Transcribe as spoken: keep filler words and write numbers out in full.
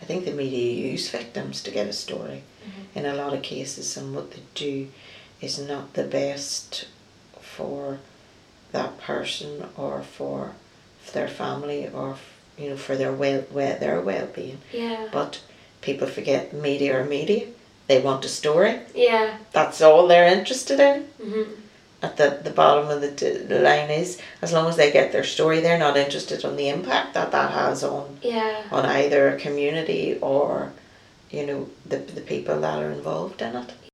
think the media use victims to get a story Mm-hmm. in a lot of cases, and what they do is not the best for that person or for their family or, you know, for their well, well their well-being. Yeah. But people forget media are media. They want a story. Yeah. That's all they're interested in. Mm-hmm. At the, the bottom of the, t- the line is, as long as they get their story, they're not interested on the impact that that has on Yeah. on either a community or, you know, the the people that are involved in it.